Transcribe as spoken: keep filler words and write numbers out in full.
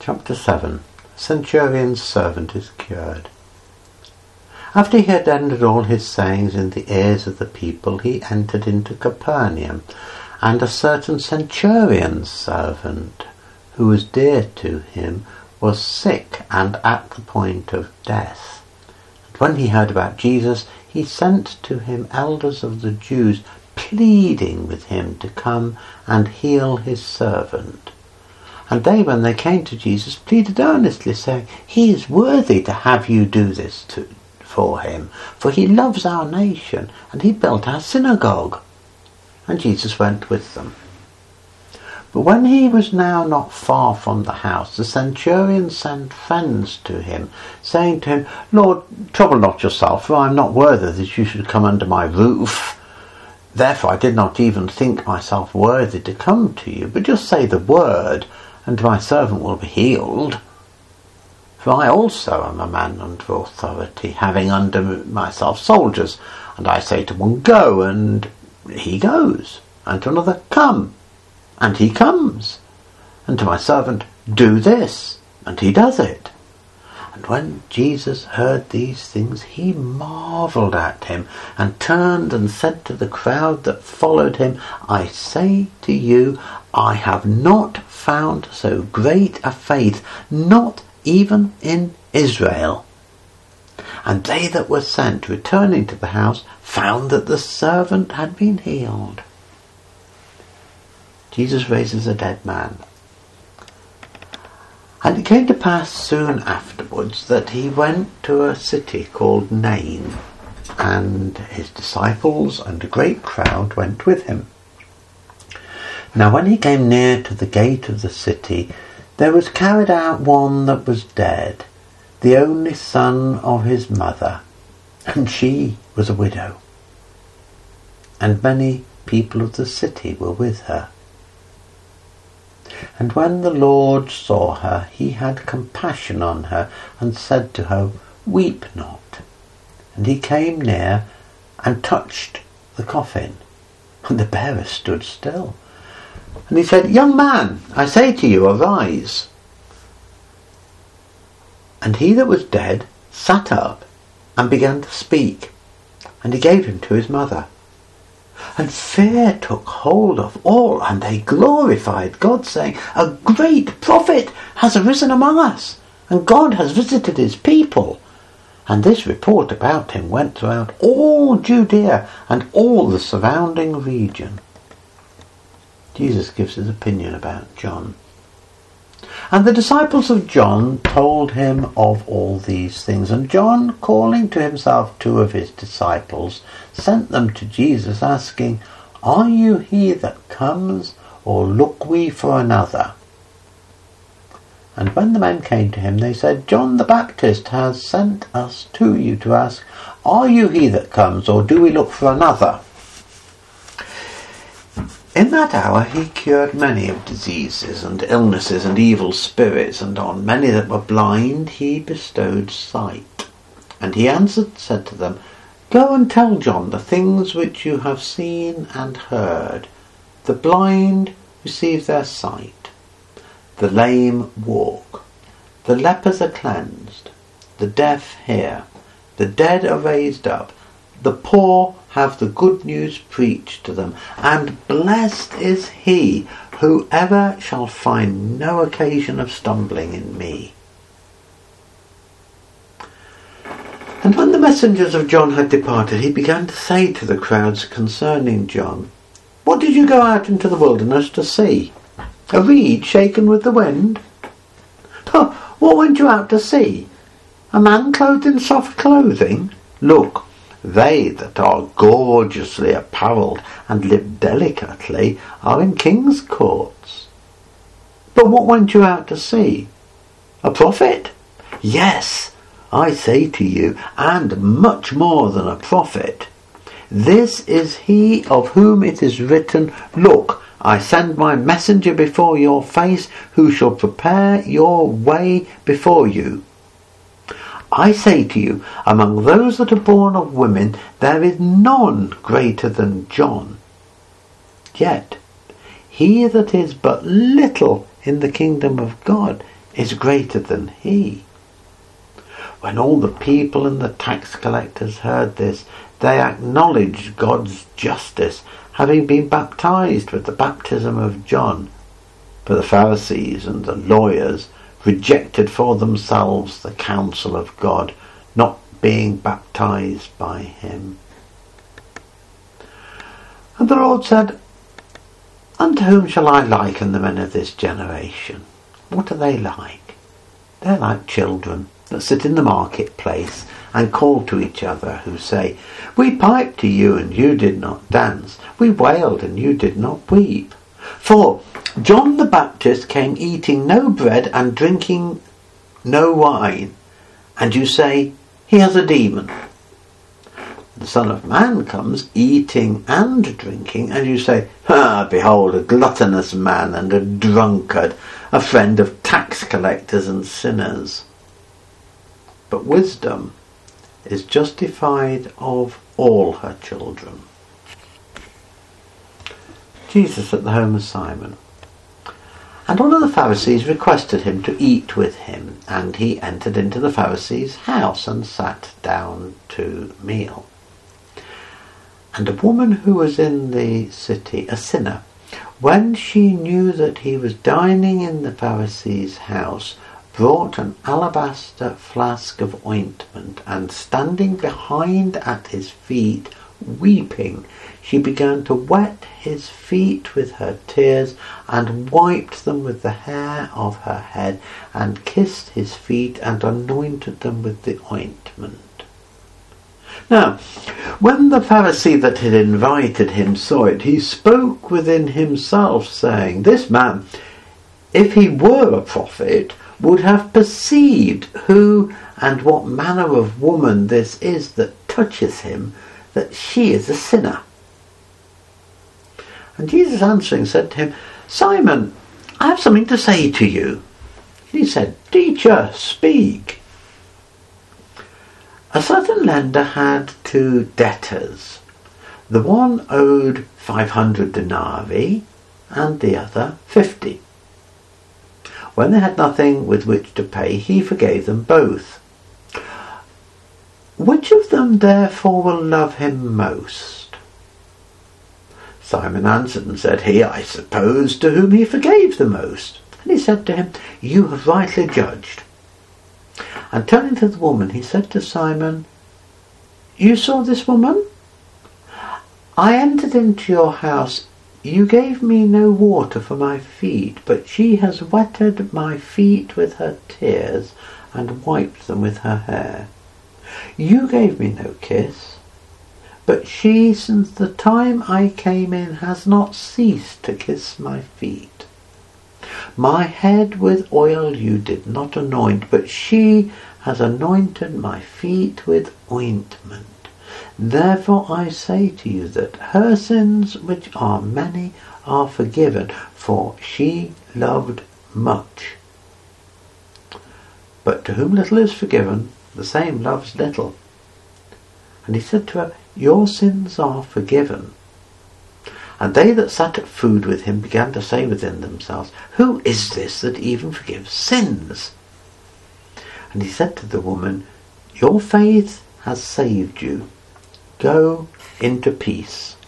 Chapter seven. Centurion's servant is cured. After he had ended all his sayings in the ears of the people, he entered into Capernaum, and a certain centurion's servant, who was dear to him, was sick and at the point of death. And when he heard about Jesus, he sent to him elders of the Jews, pleading with him to come and heal his servant. And they, when they came to Jesus, pleaded earnestly, saying, "He is worthy to have you do this to, for him, for he loves our nation, and he built our synagogue." And Jesus went with them. But when he was now not far from the house, the centurion sent friends to him, saying to him, "Lord, trouble not yourself, for I am not worthy that you should come under my roof. Therefore I did not even think myself worthy to come to you, but just say the word, and my servant will be healed. For I also am a man under authority, having under myself soldiers, and I say to one, 'Go,' and he goes, and to another, 'Come,' and he comes, and to my servant, 'Do this,' and he does it." And when Jesus heard these things, he marvelled at him, and turned and said to the crowd that followed him, "I say to you, I have not found so great a faith, not even in Israel." And they that were sent, returning to the house, found that the servant had been healed. Jesus raises a dead man. And it came to pass soon afterwards that he went to a city called Nain, and his disciples and a great crowd went with him. Now when he came near to the gate of the city, there was carried out one that was dead, the only son of his mother, and she was a widow. And many people of the city were with her. And when the Lord saw her, he had compassion on her, and said to her, "Weep not." And he came near and touched the coffin, and the bearer stood still. And he said, "Young man, I say to you, arise." And he that was dead sat up and began to speak, and he gave him to his mother. And fear took hold of all, and they glorified God, saying, "A great prophet has arisen among us, and God has visited his people." And this report about him went throughout all Judea and all the surrounding region. Jesus gives his opinion about John. And the disciples of John told him of all these things. And John, calling to himself two of his disciples, sent them to Jesus, asking, "Are you he that comes, or look we for another?" And when the men came to him, they said, "John the Baptist has sent us to you to ask, Are you he that comes, or do we look for another?" In that hour he cured many of diseases and illnesses and evil spirits, and on many that were blind he bestowed sight. And he answered, said to them, "Go and tell John the things which you have seen and heard. The blind receive their sight, the lame walk, the lepers are cleansed, the deaf hear, the dead are raised up, the poor have the good news preached to them, and blessed is he who ever shall find no occasion of stumbling in me." And when the messengers of John had departed, he began to say to the crowds concerning John, "What did you go out into the wilderness to see? A reed shaken with the wind? Oh, what went you out to see? A man clothed in soft clothing? Look, they that are gorgeously apparelled and live delicately are in king's courts. But what went you out to see? A prophet? Yes, I say to you, and much more than a prophet. This is he of whom it is written, Look, I send my messenger before your face, who shall prepare your way before you. I say to you, among those that are born of women, there is none greater than John. Yet he that is but little in the kingdom of God is greater than he." When all the people and the tax collectors heard this, they acknowledged God's justice, having been baptized with the baptism of John. But the Pharisees and the lawyers rejected for themselves the counsel of God, not being baptized by him. And the Lord said, "Unto whom shall I liken the men of this generation? What are they like? They're like children that sit in the marketplace and call to each other, who say, 'We piped to you, and you did not dance. We wailed, and you did not weep.' For John the Baptist came eating no bread and drinking no wine, and you say, 'He has a demon.' The Son of Man comes eating and drinking, and you say, 'Ah, behold, a gluttonous man and a drunkard, a friend of tax collectors and sinners.' But wisdom is justified of all her children." Jesus at the home of Simon. And one of the Pharisees requested him to eat with him, and he entered into the Pharisee's house and sat down to meal. And a woman who was in the city, a sinner, when she knew that he was dining in the Pharisee's house, brought an alabaster flask of ointment, and standing behind at his feet, weeping, she began to wet his feet with her tears, and wiped them with the hair of her head, and kissed his feet, and anointed them with the ointment. Now, when the Pharisee that had invited him saw it, he spoke within himself, saying, "This man, if he were a prophet, would have perceived who and what manner of woman this is that touches him, that she is a sinner." And Jesus answering said to him, "Simon, I have something to say to you." And he said, "Teacher, speak." A certain lender had two debtors. The one owed five hundred denarii and the other fifty. When they had nothing with which to pay, he forgave them both. Which of them therefore will love him most? Simon answered and said, "He, I suppose, to whom he forgave the most." And he said to him, "You have rightly judged." And turning to the woman, he said to Simon, "You saw this woman? I entered into your house. You gave me no water for my feet, but she has wetted my feet with her tears and wiped them with her hair. You gave me no kiss, but she, since the time I came in, has not ceased to kiss my feet. My head with oil you did not anoint, but she has anointed my feet with ointment. Therefore I say to you that her sins, which are many, are forgiven, for she loved much. But to whom little is forgiven, the same loves little." And he said to her, "Your sins are forgiven." And they that sat at food with him began to say within themselves, "Who is this that even forgives sins?" And he said to the woman, "Your faith has saved you. Go into peace."